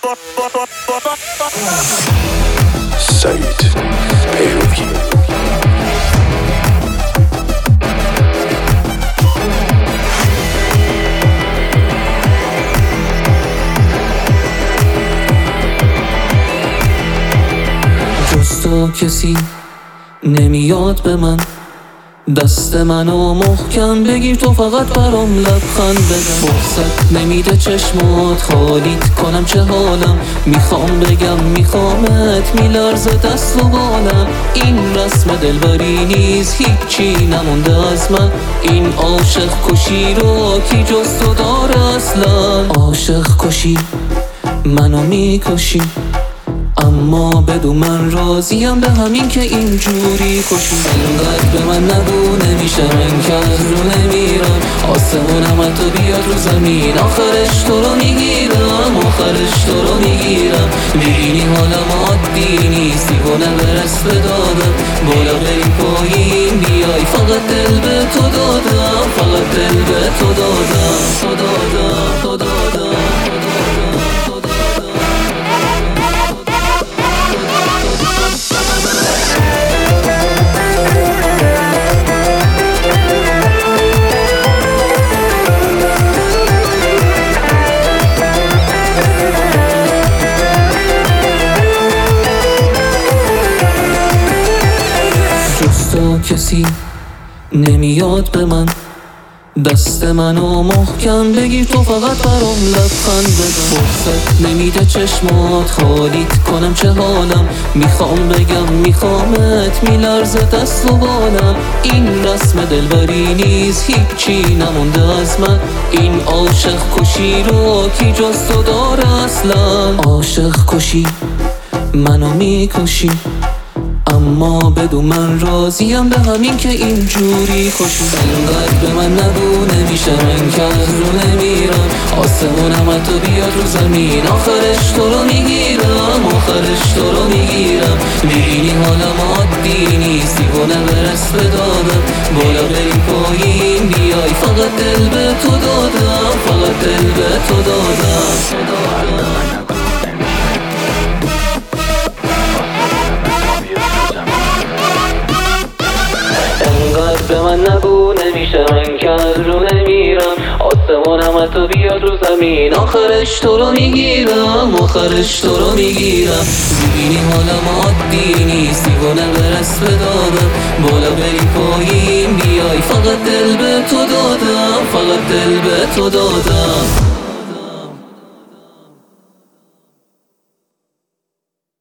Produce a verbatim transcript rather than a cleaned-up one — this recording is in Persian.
سعید پیروی. جز تو کسی نمیاد به من، دست منو محکم بگیر تو فقط برام لبخند بزن. فرصت نمیده چشمات خالیت کنم چه حالم، میخوام بگم میخوامت میلرزه دست و بالم. این رسم دلبری نیست هیچی نمونده از من، این عاشق کشی رو کی جز تو داره اصلا. عاشق کشی منو میکشی، اما بدون من راضیم به همین که اینجوری کشی. اینقدر به من نگو نمیشه من که از رو نمیرم، آسمونم تو بیاد رو زمین آخرش تو رو میگیرم، آخرش تو رو میگیرم. میبینی حالم عادی نیست دیوانه برس به دادم، بالا بریم پایین بیای فقط دل به تو دادم، فقط دل به تو دادم، تو دادم تو دادم. کسی نمیاد به من، دست منو محکم بگیر تو فقط برام لبخند بزن. فرصت نمیده چشمات خالیت کنم چه حالم، میخوام بگم میخوامت میلرزه دست و بالم. این رسم دلبری نیست هیچی نمونده از من، این عاشق کشی رو کی جز تو داره اصلا. عاشق کشی منو میکشی، اما بدون من راضیم به همین که اینجوری کشی. اینقدر به من نگو نمیشه من که از رو نمیرم، آسمونم تو بیاد رو زمین آخرش تو رو میگیرم، آخرش تو رو میگیرم. میبینی حالم عادی نیست دیوانه برس به دادم، بالا بریم پایین بیای فقط دل به تو دادم، فقط دل به تو دادم. به من نگو نمیشه من که از رو نمیرم، آسمونم تو بیاد رو زمین آخرش تو رو میگیرم، آخرش تو رو میگیرم. میبینی حالم عادی نیست دیوانه برس به دادم، بالا بریم پایین بیای فقط دل به تو دادم، فقط دل به تو دادم.